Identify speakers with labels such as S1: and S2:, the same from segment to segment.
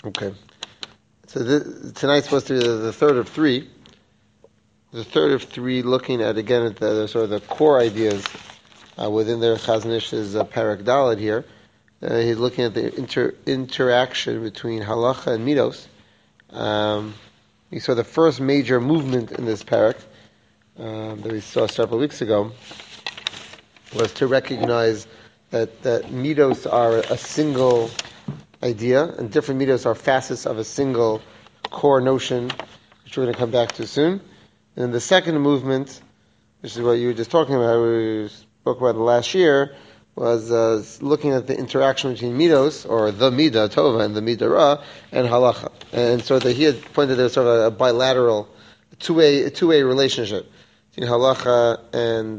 S1: Okay. So tonight's supposed to be the third of three. The third of three, looking at again at the sort of the core ideas within the Chazon Ish's Parak Daled here. He's looking at the interaction between halacha and midos. We saw the first major movement in this parak that we saw several weeks ago was to recognize that midos are a single idea, and different midos are facets of a single core notion, which we're going to come back to soon. And the second movement, which is what you were just talking about, we spoke about last year, was looking at the interaction between midos, or the midah tova and the midah ra, and halacha. And so that he had pointed there's sort of a bilateral, two-way relationship between halacha and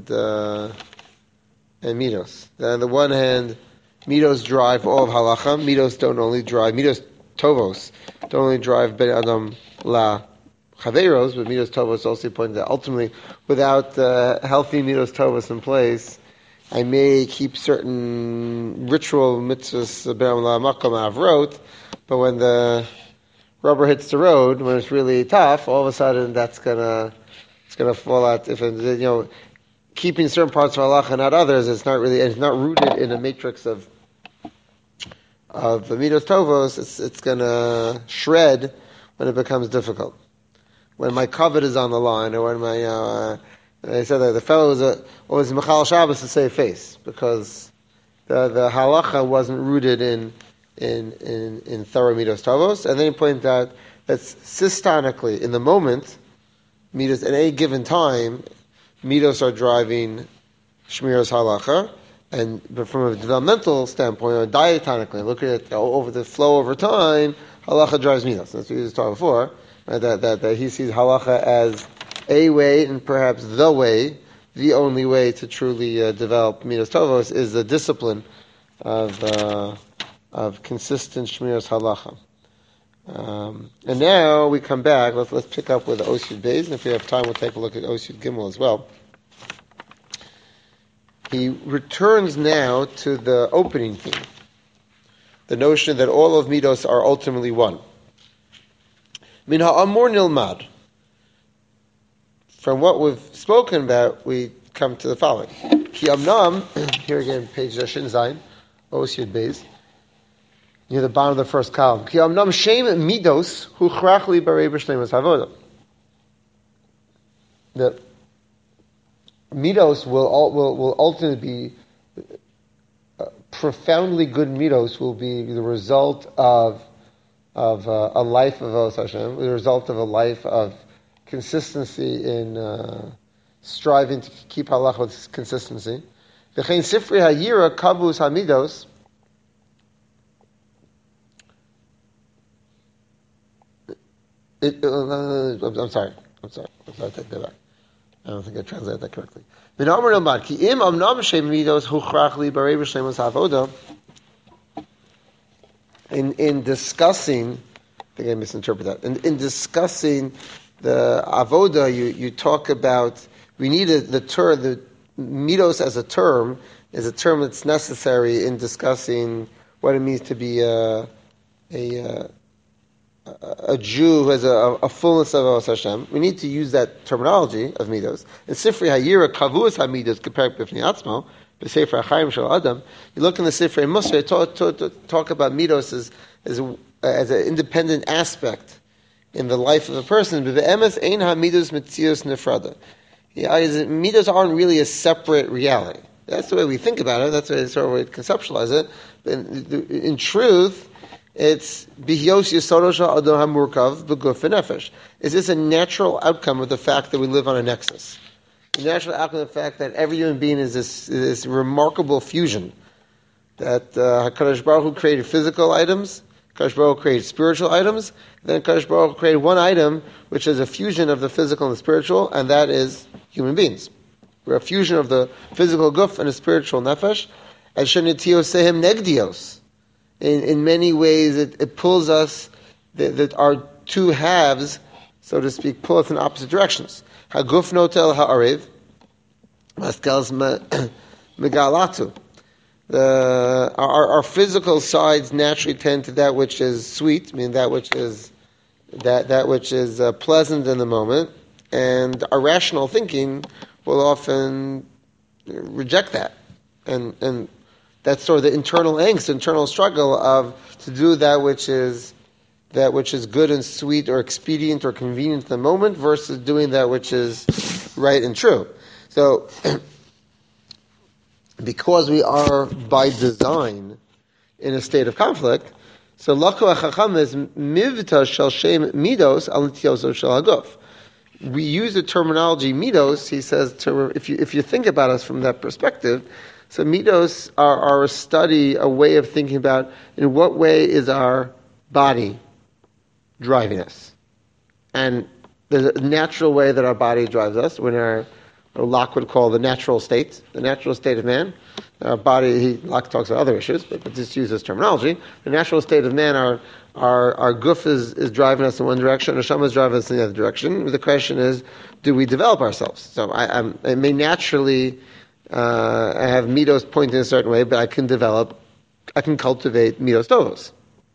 S1: midos. On the one hand, midos drive all of halacha. Midos tovos don't only drive ben adam la chaveros, but midos tovos also pointed out ultimately, without healthy midos tovos in place, I may keep certain ritual mitzvahs ben la makom avrot, but when the rubber hits the road, when it's really tough, all of a sudden it's gonna fall out. If keeping certain parts of halacha and not others, it's not rooted in a matrix of the midos tovos. It's gonna shred when it becomes difficult. When my covet is on the line, or when my I said that the fellow was Michal Shabbos to save face, because the halacha wasn't rooted in thorough midos tovos. And then he pointed out that systonically, in the moment, midos at any given time, midos are driving shmiras halacha, but from a developmental standpoint, or diatonically, looking at over the flow over time, halacha drives midos. That's what we just talked before. Right? That he sees halacha as a way, and perhaps the way, the only way to truly develop midos tovos is the discipline of consistent shmiras halacha. And now we come back. Let's pick up with Oshid Beis, and if we have time, we'll take a look at Oshid Gimel as well. He returns now to the opening theme, the notion that all of midos are ultimately one. Min ha'amor nilmad. From what we've spoken about, we come to the following. Ki amnam, here again, page Shin Zayin, Oshid Beis, near the bottom of the first column. Ki amnam shem midos huchrach li barei b'shleimus havoda. The midos will ultimately be profoundly good midos will be the result of a life of Avos Hashem, the result of a life of consistency in striving to keep halacha with consistency. V'chein sifrei hayira kavus hamidos. I'm sorry. I take that back. I don't think I translated that correctly. In discussing, I think I misinterpreted that. In discussing the avoda, you talk about, we need the midos as a term is a term that's necessary in discussing what it means to be a Jew who has a fullness of Avos Hashem. We need to use that terminology of midos. In Sifrei Hayira Kavus HaMidos Keperik B'fnei Atzmo, B'Sefer HaChaim Shel Adam, you look in the Sifrei Musar, talk about midos as an independent aspect in the life of a person. B'Emes Ein HaMidos Metzios Nefrada. Midos aren't really a separate reality. That's the way we think about it. That's the way we conceptualize it. But in truth, it's bihyos yisodosha adon hamurkav beguf v'nefesh. Is this a natural outcome of the fact that we live on a nexus? The natural outcome of the fact that every human being is this remarkable fusion. That HaKadosh Baruch Hu created physical items, HaKadosh Baruch Hu created spiritual items, then HaKadosh Baruch Hu created one item which is a fusion of the physical and the spiritual, and that is human beings. We're a fusion of the physical guf and the spiritual nefesh. And shenitiyos sehem negdios. In many ways, it pulls us, that our two halves, so to speak, pull us in opposite directions. Haguf notel ha'arev, maskels megalatu. Our physical sides naturally tend to that which is sweet, I mean that which is pleasant in the moment, and our rational thinking will often reject that, and that's sort of the internal angst, internal struggle of to do that which is good and sweet or expedient or convenient in the moment versus doing that which is right and true. So, because we are by design in a state of conflict, so Laku HaChacham is mivta shel shem midos al nityoso shel haguf. We use the terminology midos, he says, if you think about us from that perspective, so midos are a study, a way of thinking about in what way is our body driving us. And there's a natural way that our body drives us, when Locke would call the natural state of man. Our body, Locke talks about other issues, but just use this terminology. The natural state of man, our guf is driving us in one direction, our neshama is driving us in the other direction. The question is, do we develop ourselves? So I may naturally have midos pointing in a certain way, but I can cultivate midos tovos.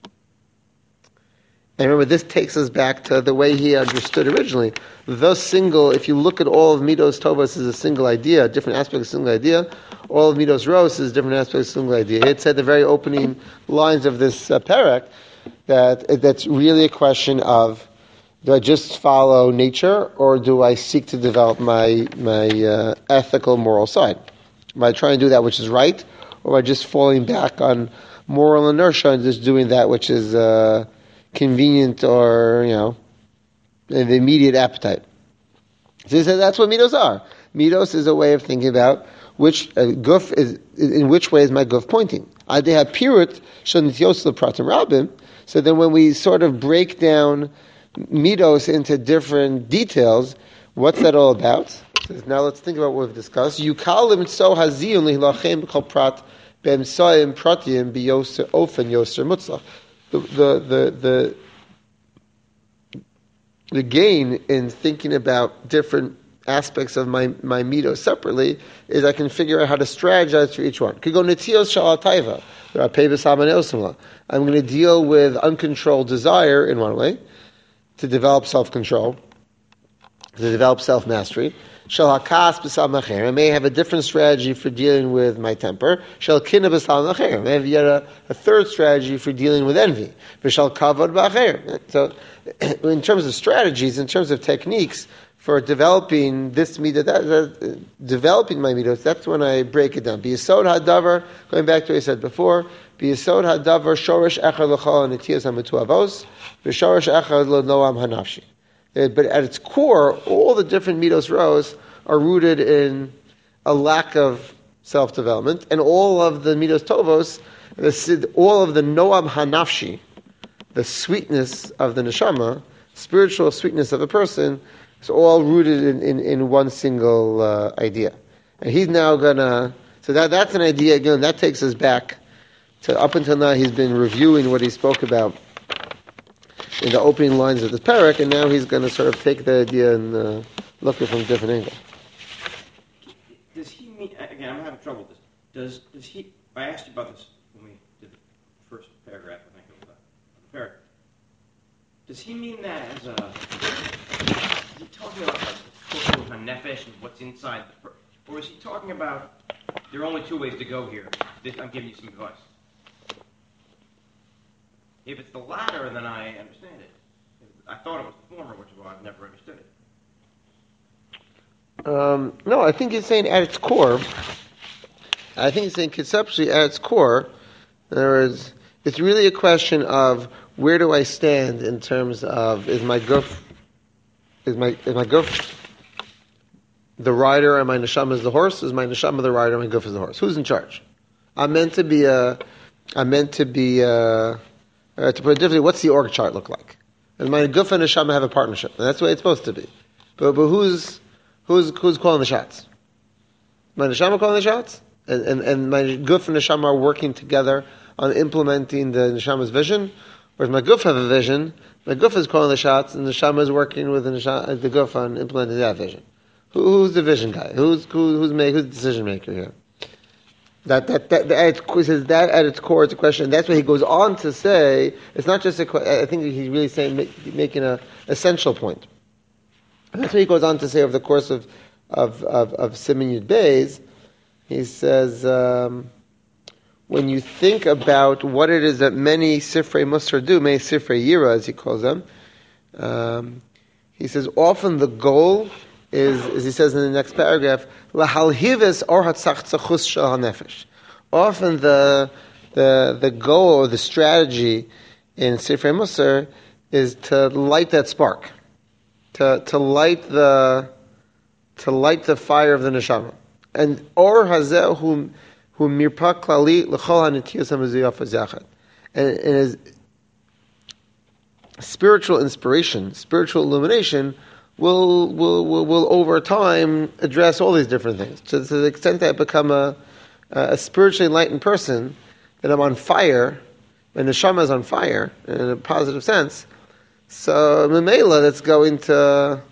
S1: And remember, this takes us back to the way he understood originally. If you look at all of midos tovos as a single idea, different aspect of a single idea, all of midos ros is different aspects of a single idea. He had said the very opening lines of this parak that's really a question of, do I just follow nature, or do I seek to develop my ethical, moral side? Am I trying to do that which is right, or am I just falling back on moral inertia and just doing that which is convenient or, the immediate appetite? So he said that's what midos are. Midos is a way of thinking about which guf is, in which way is my guf pointing. Adeha pirut shenityos lepratim rabim. So then when we sort of break down midos into different details, what's that all about? So now let's think about what we've discussed. Yukalim so haziyun lihilachem b'chol prat b'emsayim pratiyim biyoser ofen yoser mutzlach. The gain in thinking about different aspects of my midos separately is I can figure out how to strategize for each one. Could go netios shal taiva. I'm going to deal with uncontrolled desire in one way, to develop self-control, to develop self-mastery. Shal hakas b'sal macher. I may have a different strategy for dealing with my temper. Shal kina b'sal macher. I may have yet a third strategy for dealing with envy. V'shal kavod b'acher. So, in terms of strategies, in terms of techniques for developing this midah, developing my midos, that's when I break it down. B'yesod hadavar, going back to what I said before, b'yesod hadavar shorish echad l'chol nitiyos hamitu avos, v'shorish echad lo noam hanafshi. But at its core, all the different midos rows are rooted in a lack of self-development, and all of the midos tovos, all of the noam hanafshi, the sweetness of the neshama, spiritual sweetness of a person, is all rooted in one single idea. And he's now gonna, so that's an idea, again, that takes us back to up until now he's been reviewing what he spoke about in the opening lines of this parak, and now he's going to sort of take the idea and look at it from a different angle.
S2: Does he mean, again, I'm having trouble with this, does he, I asked you about this when we did the first paragraph, I think, of the parak. Does he mean that as a, is he talking about like the kosher hanefesh and what's inside the person? Or is he talking about, there are only two ways to go here, I'm giving you some advice. If it's the latter, then I understand it. I thought it was the former, which is why I've never understood it.
S1: No, I think he's saying at its core, I think he's saying conceptually at its core, in other words, it's really a question of where do I stand in terms of, is my guf the rider and my neshama is the horse? Is my neshama the rider and my guf is the horse? Who's in charge? To put it differently, what's the org chart look like? And my guf and neshama have a partnership, and that's the way it's supposed to be. But who's calling the shots? My neshama calling the shots, and my guf and neshama are working together on implementing the neshama's vision. Whereas my guf have a vision, my guf is calling the shots, and the neshama is working with the guf on implementing that vision. Who's the vision guy? Who's the decision maker here? That at its core is a question. And that's what he goes on to say. It's not just I think he's really saying, making an essential point. And that's what he goes on to say over the course of Siman Yud Beis. He says, when you think about what it is that many Sifrei Musar do, many Sifrei Yira, as he calls them, he says often the goal is, as he says in the next paragraph, lahalhives or hatzach tzachus shel hanefesh. Often the goal or the strategy in Sifrei Musar is to light that spark, to light the fire of the neshama. And or hazeh hu mirpa klali l'chol hanetiyos hamezuyafos yachad. And his spiritual inspiration, spiritual illumination, will over time address all these different things. To the extent that I become a spiritually enlightened person, that I'm on fire, and the neshama is on fire in a positive sense. So Memela, that's going to,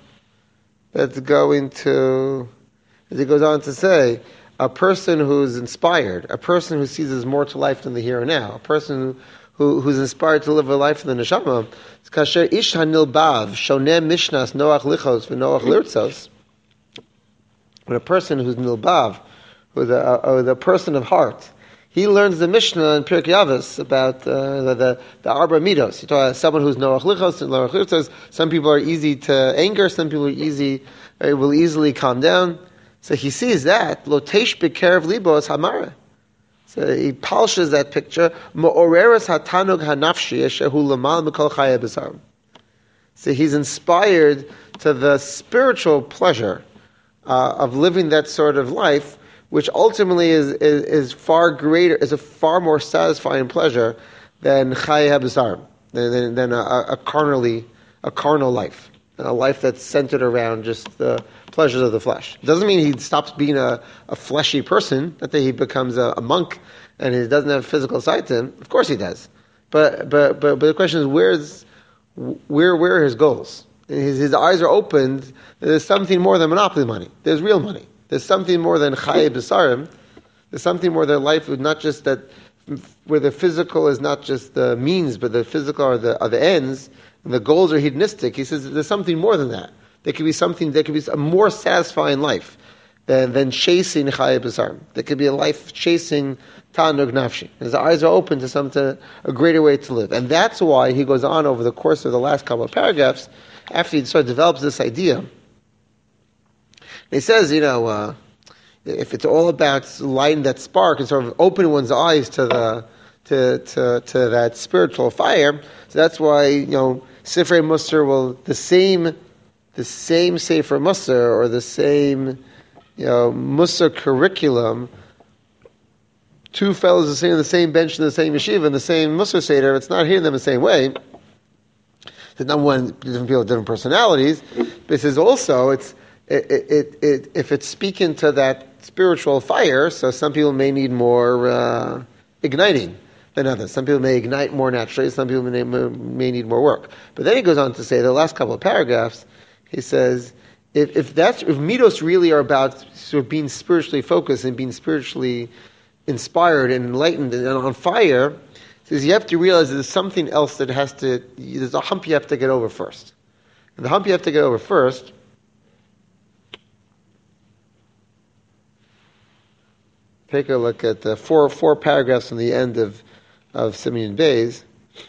S1: as he goes on to say, a person who's inspired, a person who sees there's more to life than the here and now, a person who's inspired to live a life in the neshama. It's kasher ish hanilbav shoneh mishnas noach lichos v'noach lirtzos. When a person who's nilbav, who's a person of heart, he learns the Mishnah in Pirkei Avos about the Arba Midos. You talk about someone who's noach lichos and noach lirtzos. Some people are easy to anger. Some people will easily calm down. So he sees that lotesh bekerev libos hamara. So he polishes that picture. Ma'oreres hatanug hanafshi shehu lamal mikol chaya b'sarim. So he's inspired to the spiritual pleasure of living that sort of life, which ultimately is far greater, is a far more satisfying pleasure than chaya b'sarim, than a carnal life, a life that's centered around just the pleasures of the flesh. It doesn't mean he stops being a fleshy person, that he becomes a monk and he doesn't have a physical side to him. Of course he does. But the question is, where are his goals? His eyes are opened. There's something more than monopoly money. There's real money. There's something more than chaye b'sarim. There's something more than life, not just that, where the physical is not just the means, but the physical are the ends, and the goals are hedonistic. He says there's something more than that. There could be a more satisfying life than chasing chaye b'sarim. There could be a life chasing ta'anug nafshi. His eyes are open to a greater way to live. And that's why he goes on over the course of the last couple of paragraphs, after he sort of develops this idea. He says, if it's all about lighting that spark and sort of opening one's eyes to that spiritual fire, so that's why, Sifrei Musar will, the same Sefer Musar, or the same, Musar curriculum, two fellows are sitting on the same bench in the same yeshiva, in the same Musar Seder, it's not hitting them the same way. There's not one, different people with different personalities, but it says also, if it's speaking to that spiritual fire, so some people may need more igniting than others. Some people may ignite more naturally, some people may need more work. But then he goes on to say, the last couple of paragraphs, he says, if midos really are about sort of being spiritually focused and being spiritually inspired and enlightened and on fire, he says you have to realize there's something else there's a hump you have to get over first. And the hump you have to get over first, take a look at the four paragraphs from the end of Siman Yud Beis.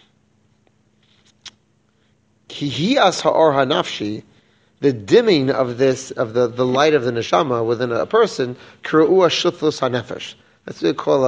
S1: Kihiyas ha'or hanafshi, the dimming of the light of the neshama within a person, kira'u ha'shuthus hanefesh. That's what we call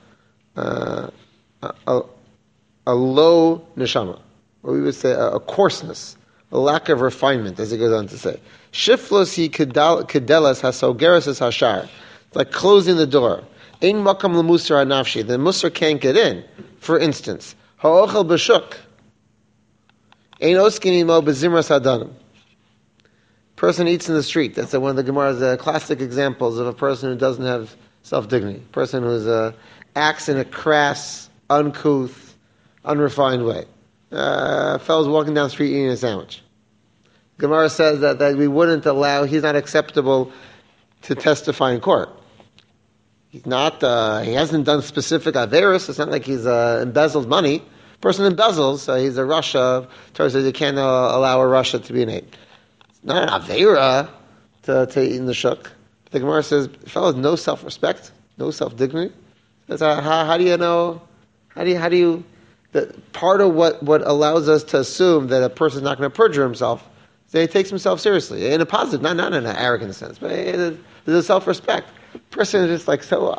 S1: a low neshama, or we would say a coarseness, a lack of refinement, as he goes on to say. Shiflos hi kedelas hasogeres es hashar. It's like closing the door. Ein makam lemusar hanafshi. The musar can't get in. For instance, ha'ochel b'shuk. Ein oskin imo b'zimras hadanim. Person eats in the street. That's one of the Gemara's classic examples of a person who doesn't have self-dignity. A person who acts in a crass, uncouth, unrefined way. Fellow's walking down the street eating a sandwich. Gemara says that we wouldn't allow, he's not acceptable to testify in court. He's not. He hasn't done specific averis. It's not like he's embezzled money. Person embezzles, so he's a rasha. Torah says you can't allow a rasha to be an aid. It's not an avera to eat in the shuk. But the Gemara says, fellows, no self-respect, no self-dignity. That's how do you know? How do you? Part of what allows us to assume that a person's not going to perjure himself is that he takes himself seriously in a positive, not in an arrogant sense, but there's a self-respect. Person is just like so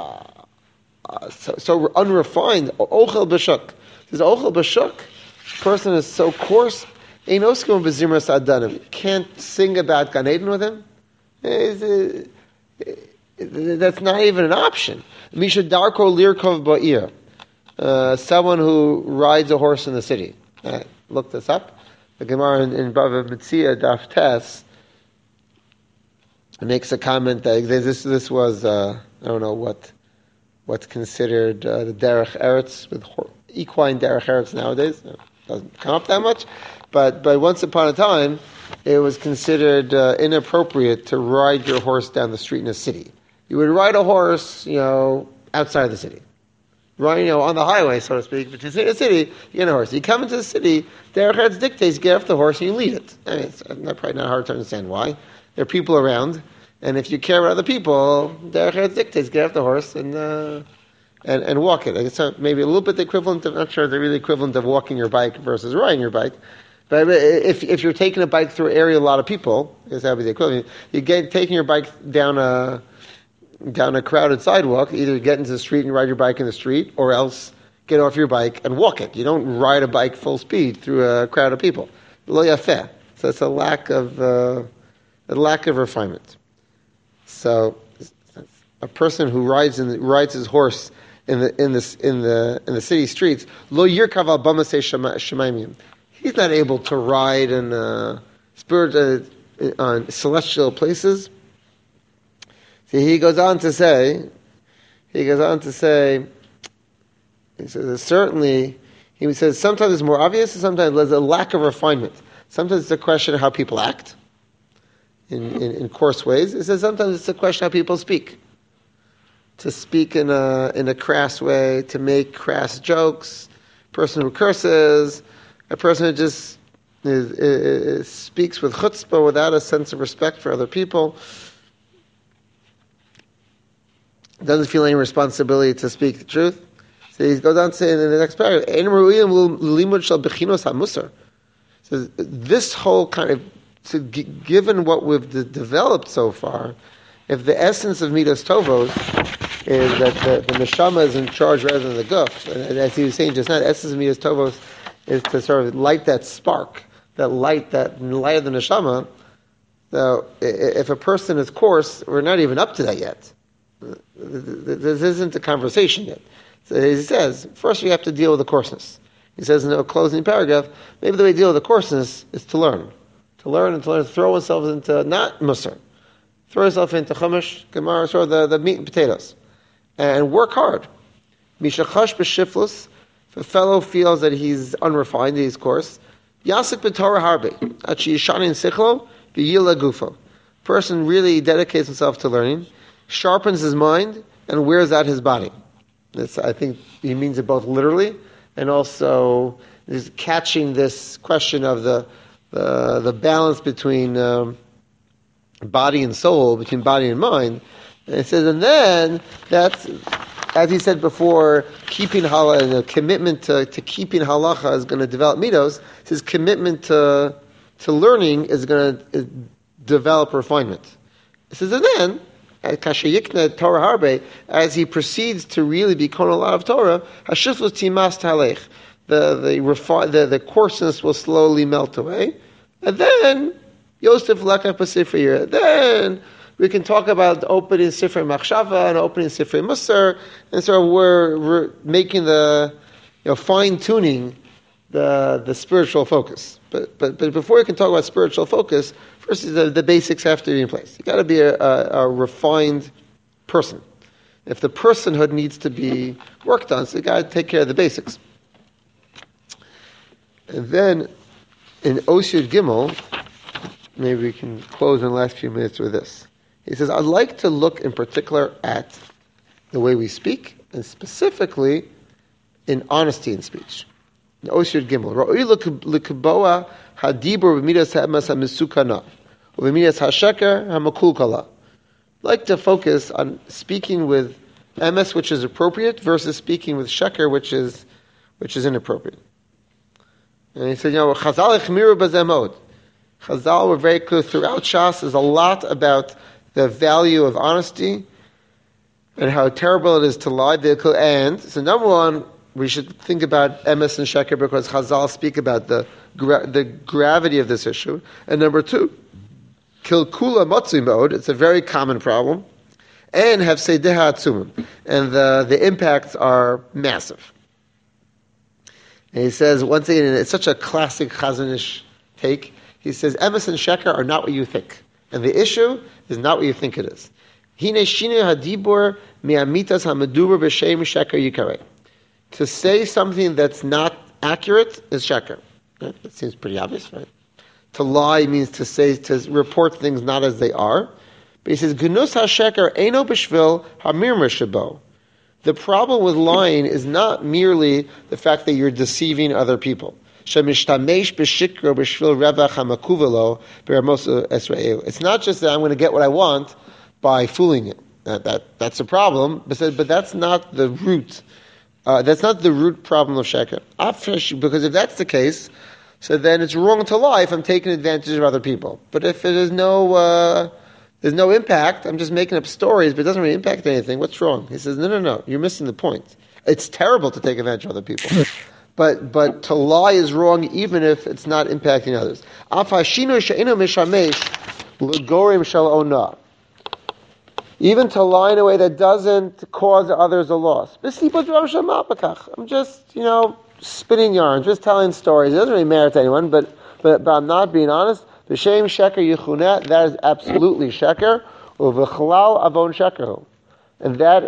S1: unrefined. Ochel b'shuk. This ochel b'shuk. Person is so coarse. Ein oskim b'zimras adanim. Can't sing about Gan Eden with him. That's not even an option. Misha darko lirkov ba'ir. Someone who rides a horse in the city. Look this up. The Gemara in Bava Metzia Daf Tes makes a comment that this was I don't know what's considered the derech eretz with equine derech eretz nowadays. It doesn't come up that much, but once upon a time it was considered inappropriate to ride your horse down the street in a city. You would ride a horse, outside of the city. Right, on the highway, so to speak, but in a city, you get a horse. You come into the city, derech eretz dictates, you get off the horse and you lead it. I mean, it's probably not hard to understand why. There are people around, and if you care about other people, derech eretz dictates, get off the horse and walk it. It's maybe a little bit the equivalent of, I'm not sure the really equivalent of walking your bike versus riding your bike. But if you're taking a bike through an area with a lot of people, I guess that would be the equivalent. You taking your bike down a crowded sidewalk, either get into the street and ride your bike in the street, or else get off your bike and walk it. You don't ride a bike full speed through a crowd of people. Lo yafeh. So it's a lack of refinement. So a person who rides his horse in the city streets, lo yirkav al bamasei shemaimim. He's not able to ride in on celestial places. See, he says certainly, he says sometimes it's more obvious, and sometimes there's a lack of refinement. Sometimes it's a question of how people act in coarse ways. He says sometimes it's a question of how people speak. To speak in a crass way, to make crass jokes, a person who curses, a person who just speaks with chutzpah without a sense of respect for other people. Doesn't feel any responsibility to speak the truth. So he goes on to say in the next paragraph, so this whole kind of, given what we've developed so far, if the essence of Midas Tovos is that the neshama is in charge rather than the guf, and as he was saying just now, the essence of Midas Tovos is to sort of light that spark, that light of the neshama. So if a person is coarse, we're not even up to that yet. This isn't a conversation yet. So he says, first we have to deal with the coarseness. He says in a closing paragraph, maybe the way to deal with the coarseness is to learn. To throw oneself into, not musar, throw yourself into chumash, gemara, sort of the meat and potatoes. And work hard. Mishachash b'shiflus, if a fellow feels that he's unrefined, he's coarse, yasik b'torah harbe, achi yishanin sichlo, v'yila gufo. Person really dedicates himself to learning, sharpens his mind, and wears out his body. I think he means it both literally, and also is catching this question of the balance between body and soul, between body and mind. And it says, and then that's, as he said before, keeping halacha, and a commitment to keeping halacha is going to develop midos. His commitment to learning is going to develop refinement. It says, and then, Torah harbe, as he proceeds to really become a lot of Torah, hashiflus timas talech, the coarseness will slowly melt away, and then Yosef Lekach Pasifri. Then we can talk about opening Sifrei Machshava and opening Sifrei Musar, and so we're making fine tuning the spiritual focus. But before you can talk about spiritual focus, first the basics have to be in place. You got to be a refined person. If the personhood needs to be worked on, so you got to take care of the basics. And then in Oshir Gimel, maybe we can close in the last few minutes with this. He says, I'd like to look in particular at the way we speak, and specifically in honesty in speech. Osir Gimel. Ra'oi l'kaboa hadibur b'midas ha'emes ha'misukana, u'b'midas ha'sheker ha'makulkala. Like to focus on speaking with emes, which is appropriate, versus speaking with sheker, which is inappropriate. And he said, Chazal echmiru b'zemod. Chazal were very clear throughout Shas. There's a lot about the value of honesty and how terrible it is to lie. And so, number one, we should think about emes and sheker because Chazal speak about the gravity of this issue. And number two, kilkula matzi mode. It's a very common problem, and have seideha atzumim, and the impacts are massive. And he says once again, and it's such a classic Chazanish take. He says emes and sheker are not what you think, and the issue is not what you think it is. Hine shinu hadibur mi'amitas hamadur b'shem sheker yikarei. To say something that's not accurate is sheker. Right? That seems pretty obvious, right? To lie means to report things not as they are. But he says, Gnus ha-sheker eino b'shvil ha-mirmar shebo. The problem with lying is not merely the fact that you're deceiving other people. Shemishtamesh b'shikro b'shvil revach ha-makuvelo b'ramos esra'eu. It's not just that I'm going to get what I want by fooling you. That's a problem, but that's not the root. That's not the root problem of sheker. Because if that's the case, so then it's wrong to lie if I'm taking advantage of other people. But if there's no impact, I'm just making up stories, but it doesn't really impact anything, what's wrong? He says, no, you're missing the point. It's terrible to take advantage of other people. But to lie is wrong even if it's not impacting others. Even to lie in a way that doesn't cause others a loss. I'm just, spinning yarns, just telling stories. It doesn't really matter to anyone, but I'm not being honest. B'shem sheker yichunet, that is absolutely sheker. Uv'chalal avon sheker, and that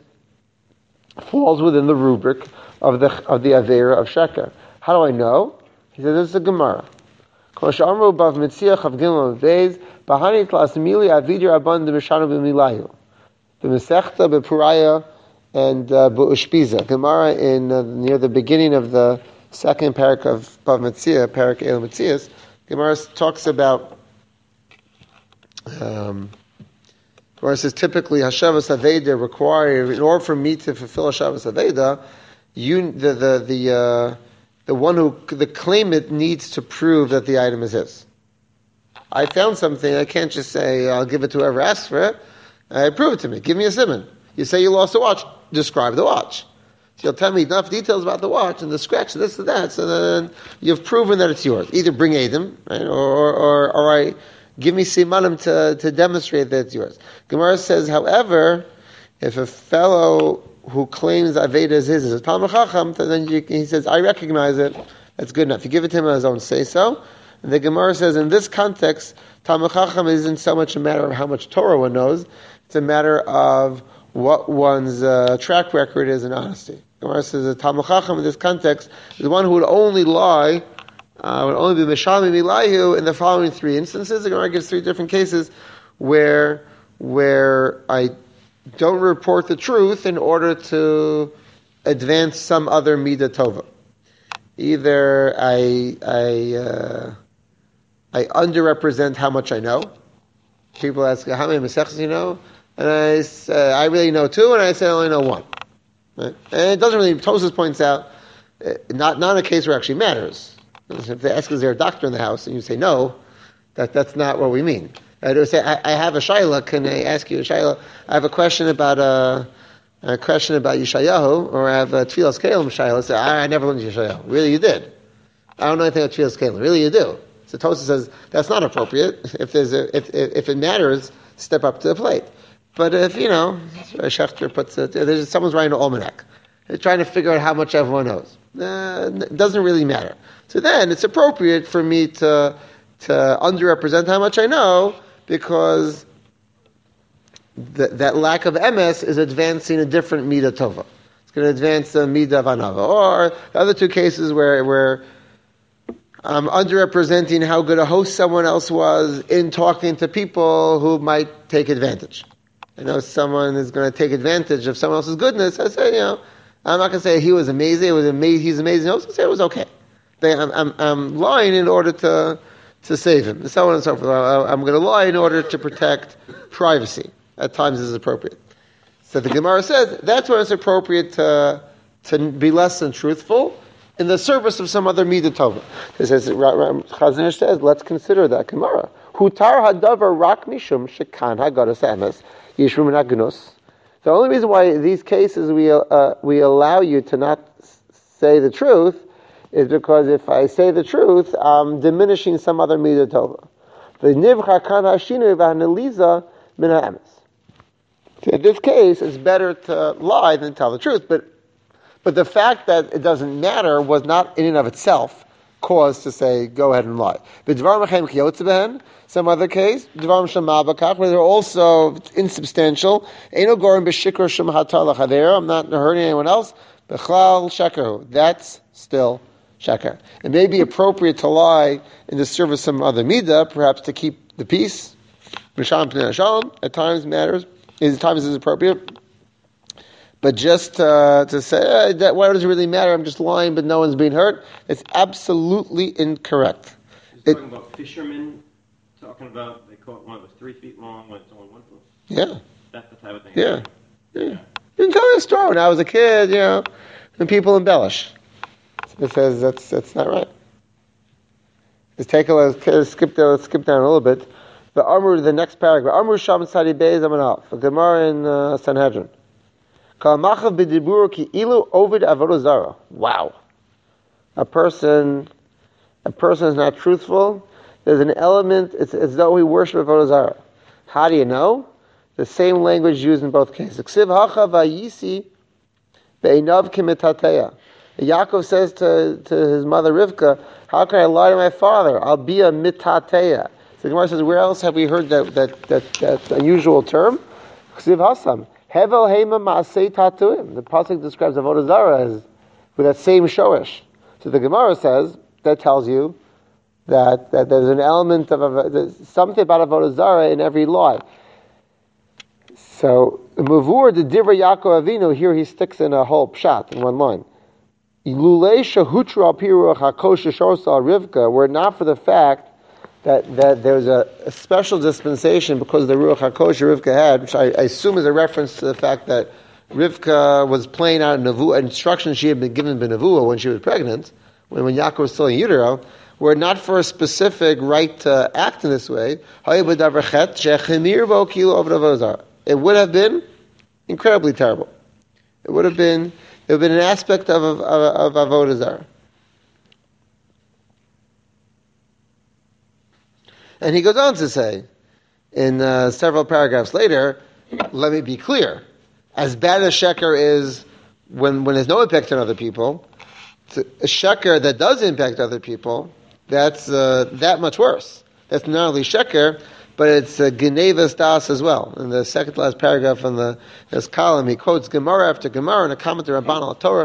S1: falls within the rubric of the avera of sheker. How do I know? He says this is a Gemara. Kol she'amru bav mitziach av gimel v'beis b'hanit la'asmili avidir abon d'mishanu b'milayu b'mesechta b'puraya and b'ushpiza. Gemara in near the beginning of the second parak of Bav Metzia, parak El Metzias, Gemara talks about. Gemara says typically Hashavas Aveda require, in order for me to fulfill Hashavas Aveda, the one who the claimant needs to prove that the item is his. I found something. I can't just say I'll give it to whoever asks for it. Prove it to me. Give me a siman. You say you lost a watch. Describe the watch. So you'll tell me enough details about the watch and the scratch, this and that. So then you've proven that it's yours. Either bring Adam, right, or give me simanim to demonstrate that it's yours. Gemara says, however, if a fellow who claims Aveda is his is a Talmud Chacham, then he says, I recognize it. That's good enough. You give it to him on his own say-so. And the Gemara says, in this context, Talmud Chacham isn't so much a matter of how much Torah one knows. It's a matter of what one's track record is in honesty. Gemara says that Talmud Chacham in this context is one who would only lie, would only be Meshalmi Milahu in the following three instances. The Gemara gives three different cases where I don't report the truth in order to advance some other Midah Tova. Either I underrepresent how much I know. People ask, how many Masechtas you know? And I say, I really know two, and I say I only know one. Right? And it doesn't really, Tosfos points out, not a case where it actually matters. If they ask, is there a doctor in the house? And you say no, that's not what we mean. I say, I have a shayla, can I ask you a shayla? I have a question about Yeshayahu, or I have a Tfilas Kelim shayla. Say, I never learned Yeshayahu. Really, you did. I don't know anything about Tfilas Kelim. Really, you do. So Tosfos says, that's not appropriate. If it matters, step up to the plate. But if, Schechter puts it, someone's writing an almanac. They're trying to figure out how much everyone knows. It doesn't really matter. So then it's appropriate for me to underrepresent how much I know, because that lack of emes is advancing a different midah tova. It's going to advance the midah of anava. Or the other two cases where I'm underrepresenting how good a host someone else was in talking to people who might take advantage. I know someone is going to take advantage of someone else's goodness. I say, I'm not going to say he was amazing. He's amazing. I was going to say it was okay. I'm lying in order to save him, and so on and so forth. I'm going to lie in order to protect privacy. At times, this is appropriate. So the Gemara says that's when it's appropriate to be less than truthful in the service of some other midah tova. It says Chazon says, let's consider that Gemara. Hutar hadavar rak mishum shekan hagadas emes yishru min hagnus. The only reason why in these cases we allow you to not say the truth is because if I say the truth, I'm diminishing some other midah tova. The nivcha kan hashinu v'haneliza min ha'emes. In this case, it's better to lie than tell the truth. But the fact that it doesn't matter was not in and of itself cause to say, go ahead and lie. Some other case, where they're also insubstantial. I'm not hurting anyone else. That's still sheker. It may be appropriate to lie in the service of some other midah, perhaps to keep the peace. At times matters. At times is appropriate. But just to say, that why does it really matter? I'm just lying, but no one's being hurt. It's absolutely incorrect.
S2: He's talking about fishermen, talking about, they caught one that was 3 feet long, when it's only 1 foot.
S1: Yeah.
S2: That's the type of thing.
S1: Yeah. You can tell me a story when I was a kid, and people embellish. It says that's not right. Let's take a look, skip down a little bit. The next paragraph. Amru Sham Sadi Beis Amanal. The Gemara in Sanhedrin. Wow. A person is not truthful. There's an element, it's as though he worships Avodah Zarah. How do you know? The same language used in both cases. Yaakov says to his mother Rivka, how can I lie to my father? I'll be a mitateya. So the Gemara says, where else have we heard that unusual term? Ksiv Hasam. Hevel Hema Maasei Tatuim. The pasuk describes Avodah Zarah as with that same shoresh. So the Gemara says that tells you that there's an element of something about Avodah Zarah in every lie. So Mavur the Divra Yaakov Avinu, here he sticks in a whole pshat in one line. Ilulei Shahutra Piruach Hakosh Shorsa Rivka, were it not for the fact that there's a special dispensation because of the Ruach HaKosh Rivka had, which I assume is a reference to the fact that Rivka was playing out instructions she had been given by Nevuah when she was pregnant, when Yaakov was still in utero, were it not for a specific right to act in this way, it would have been incredibly terrible. It would have been an aspect of Avodah Zarah. And he goes on to say, in several paragraphs later, let me be clear, as bad as sheker is when there's no impact on other people, a sheker that does impact other people, that's that much worse. That's not only sheker, but it's genevas das as well. In the second to last paragraph in this column, he quotes Gemara after Gemara in a comment to Rabban al Torah,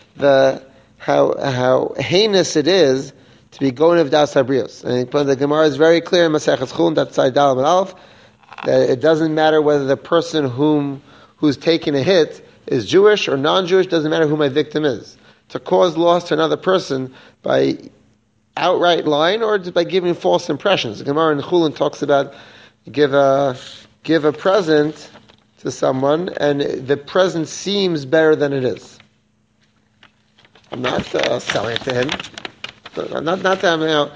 S1: how heinous it is to be going of das habrios. And the Gemara is very clear in Maseches Chulin, that's side Dalam and Aleph, that it doesn't matter whether the person who's taking a hit is Jewish or non-Jewish, doesn't matter who my victim is. To cause loss to another person by outright lying or by giving false impressions. The Gemara in Chulin talks about give a present to someone and the present seems better than it is. I'm not selling it to him. Not that I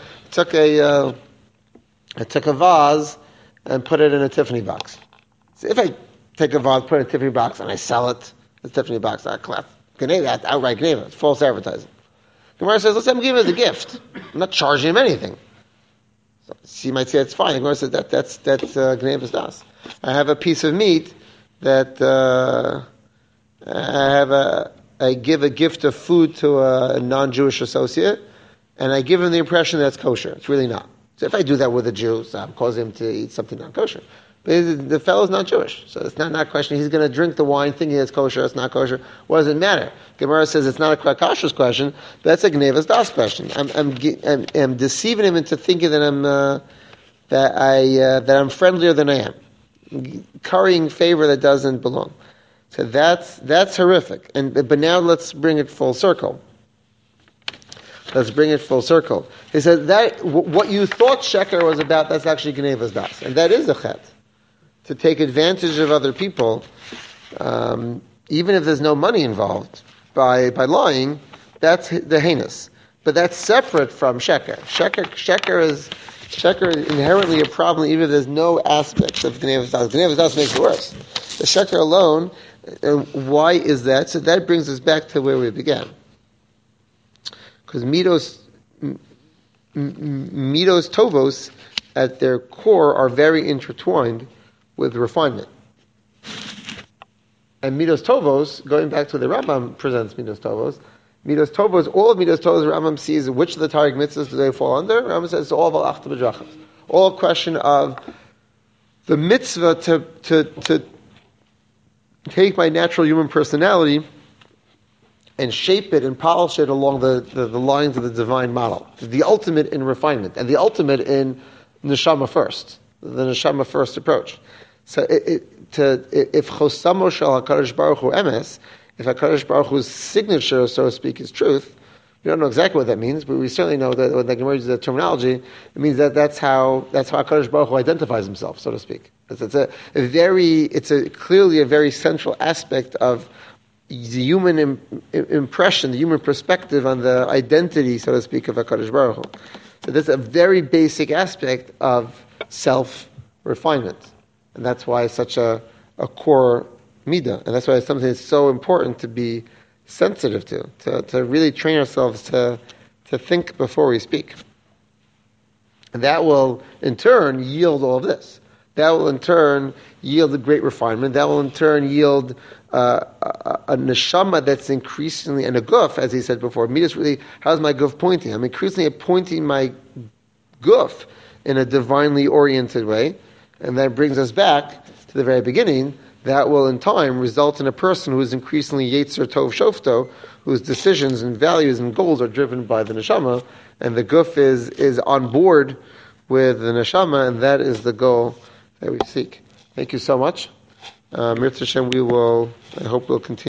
S1: took a vase and put it in a Tiffany box. So if I take a vase, put it in a Tiffany box, and I sell it, the Tiffany box, that's outright gneva. It's false advertising. The Gemara says, let's have him give it as a gift. I'm not charging him anything. So you might say it's fine. The Gemara says that's gnevas das. I have a piece of meat that I give a gift of food to a non-Jewish associate, and I give him the impression that it's kosher. It's really not. So if I do that with a Jew, so I'm causing him to eat something non-kosher. But the fellow's not Jewish, so it's not question. He's going to drink the wine thinking it's kosher, it's not kosher. What does it matter? Gemara says it's not a kashrus question, but that's a gnevas das question. I'm deceiving him into thinking that I'm friendlier than I am. currying favor that doesn't belong. So that's horrific. But now let's bring it full circle. Let's bring it full circle. He said that what you thought sheker was about, that's actually gnevas das, and that is a chet. To take advantage of other people, even if there's no money involved, by lying, that's the heinous. But that's separate from sheker. Sheker is inherently a problem, even if there's no aspects of gnevas das. Gnevas das makes it worse. The sheker alone, why is that? So that brings us back to where we began. Because midos tovos, at their core, are very intertwined with refinement. And midos tovos, going back to the Rambam presents midos tovos, all of midos tovos, Rambam sees which of the Tariq mitzvahs do they fall under. Rambam says it's all of al-achta b'drachas. All a question of the mitzvah to take my natural human personality and shape it and polish it along the lines of the divine model. The ultimate in refinement, and the ultimate in neshama first, the neshama first approach. So if chosamo shel HaKadosh Baruch Hu emes, if HaKadosh Baruch Hu's signature, so to speak, is truth, we don't know exactly what that means, but we certainly know that when the Gemara uses that terminology, it means that's how HaKadosh Baruch Hu identifies himself, so to speak. It's clearly a very central aspect of the human impression, the human perspective on the identity, so to speak, of HaKadosh Baruch Hu. So that's a very basic aspect of self-refinement. And that's why it's such a core midah. And that's why it's something that's so important to be sensitive to really train ourselves to think before we speak. And that will, in turn, yield all of this. That will, in turn, yield a great refinement. That will, in turn, yield a neshama that's increasingly, and a guf, as he said before. Midas really, how's my guf pointing? I'm increasingly pointing my guf in a divinely oriented way. And that brings us back to the very beginning. That will, in time, result in a person who is increasingly Yetzer Tov Shofto, whose decisions and values and goals are driven by the neshama, and the guf is on board with the neshama, and that is the goal that we seek. Thank you so much. Mirza Hashem, I hope we'll continue.